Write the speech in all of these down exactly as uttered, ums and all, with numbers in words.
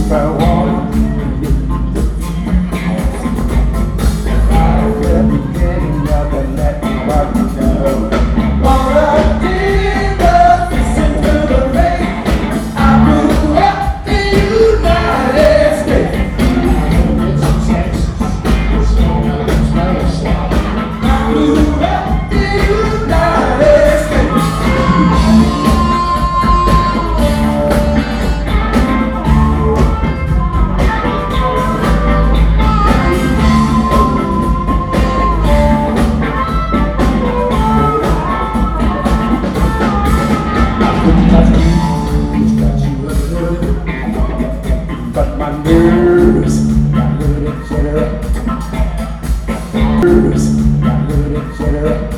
if I wanted to. If I could be getting up and let me rock you down. All I did was listen to the rain. I grew up in the United States. It's in Texas. It's going up in Space. I grew up in the United States. But my nerves got a little bit cheddar up. Nerves got a little bit cheddar up.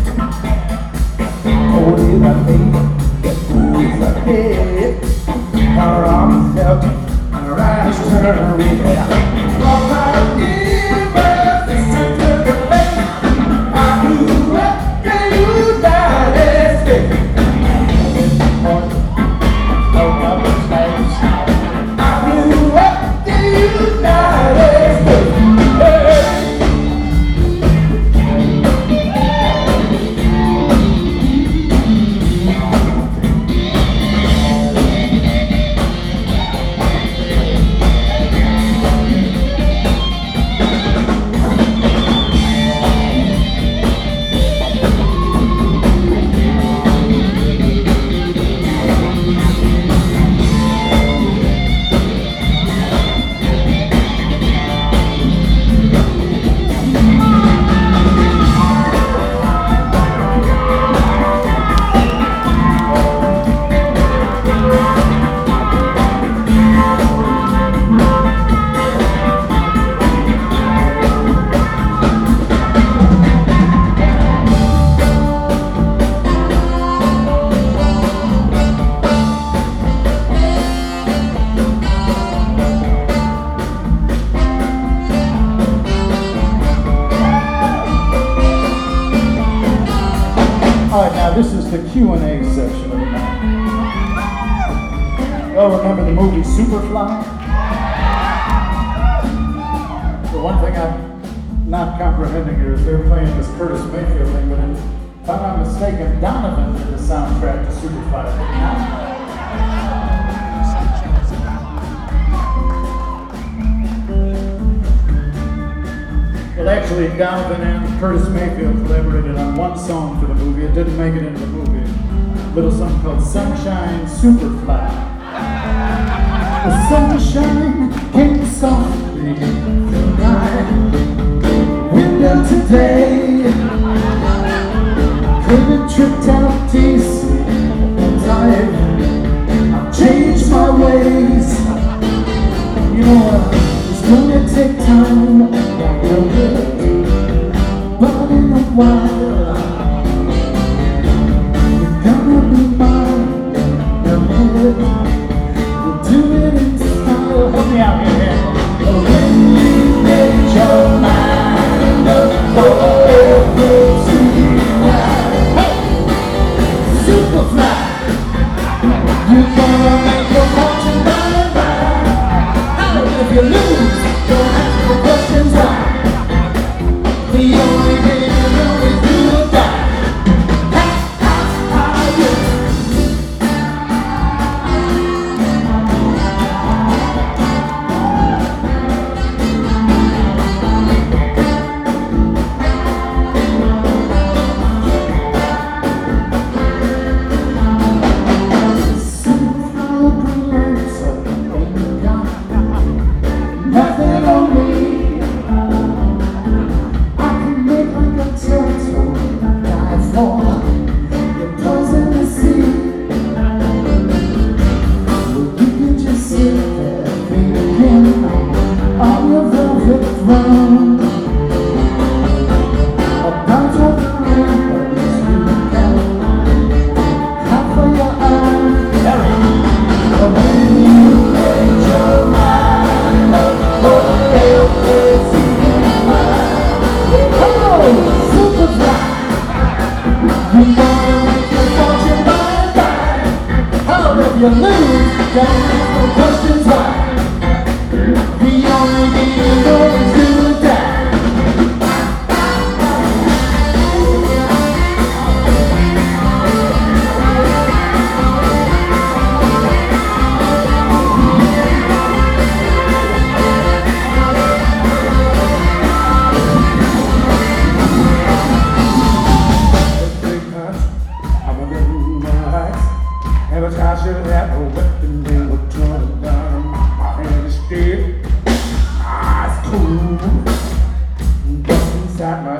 Cold is a face, the cool is a head. Her arms felt, her eyes turned red. All I did was listen to the bass. I grew up in the United States. Oh, up in Space. I grew up in the United States. All right, now this is the Q and A section of the night. Y'all remember the movie Superfly? The one thing I'm not comprehending here is they're playing this Curtis Mayfield thing, but if I'm not mistaken, Donovan did the soundtrack to Superfly. Did he not? Well, actually, Donovan and Curtis Mayfield collaborated on one song for the movie. It didn't make it into the movie. A little song called Sunshine Superfly. The sunshine came softly through my window today. Couldn't tripped out easy and tired. I've changed my ways. You know, it's gonna take time. But in a while, you're gonna be mine. We'll do it in style. Help me out here, man. When you make your mind up for everything, hey, Superfly, you're gonna make your fortune by and by. And if you lose, don't ask no questions why. The only thing you know is do or die. Ha, ha, ha, yeah.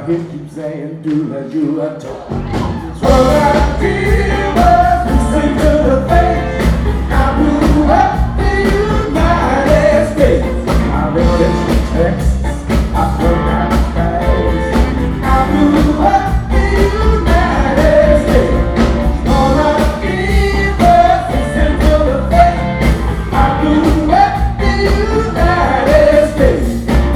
can keep saying do a do a do. What I did was listen to the face. I blew up the United States. I lived in Texas. I put down the face. I blew up the United States. All I did was listen to the face. I blew up the United States.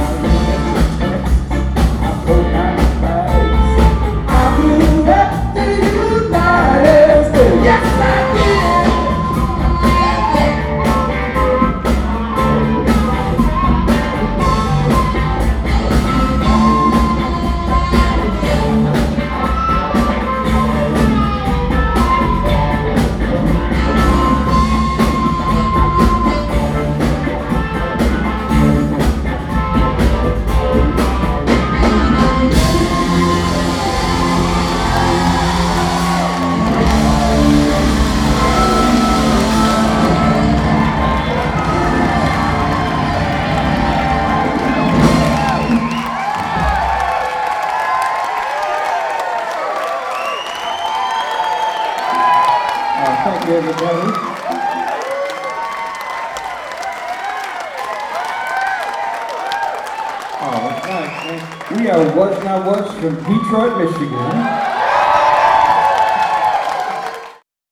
Thank you, everybody. Oh, nice. We are What's Not What's from Detroit, Michigan.